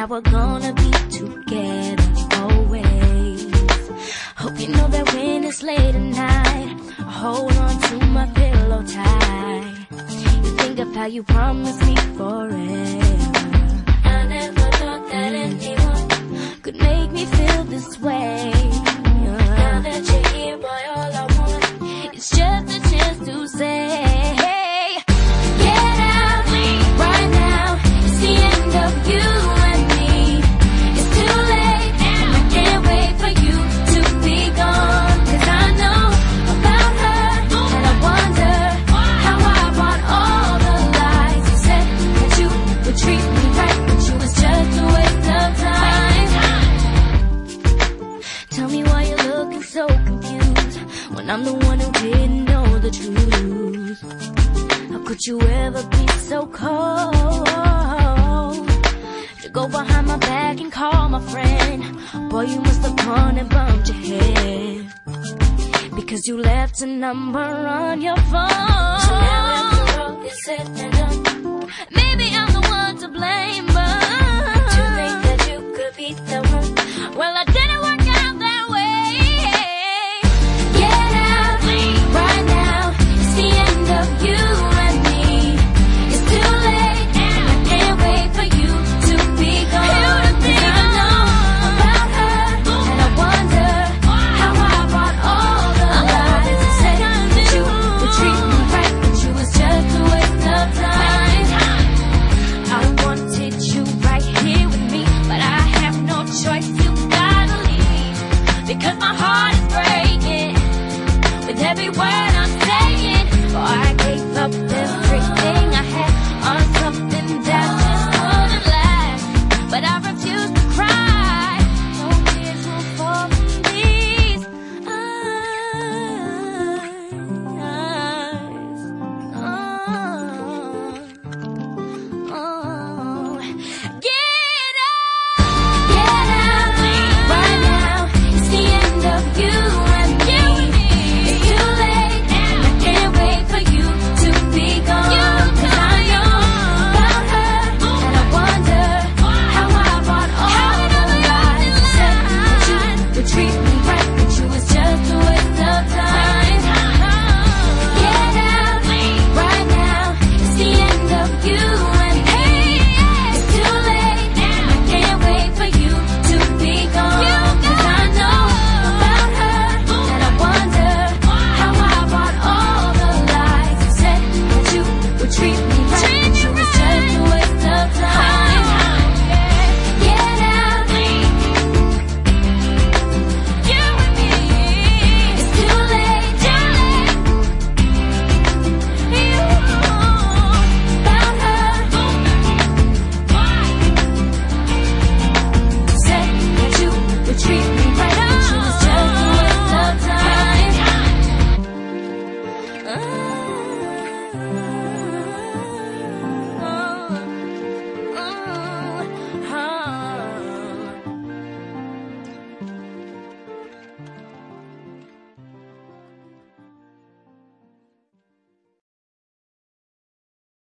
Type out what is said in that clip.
that we're gonna be together always. Hope you know that when it's late at night, I hold on to my pillow tight. You think of how you promised me forever. I never thought that anyone could make me feel this way. Now that you're here, boy, all I want is just a chance to say, get out right now. It's the end of you and me. It's too late, and I can't wait for you to be gone. 'Cause I know about her, and I wonder how I bought all the lies. You said that you would treat me right, but you was just a waste of time. Tell me why you're looking so confused when I'm the one who didn't know the truth. How could you ever be so cold to go behind my back and call my friend? Boy, you must have gone and bumped your head because you left a number on your phone. So now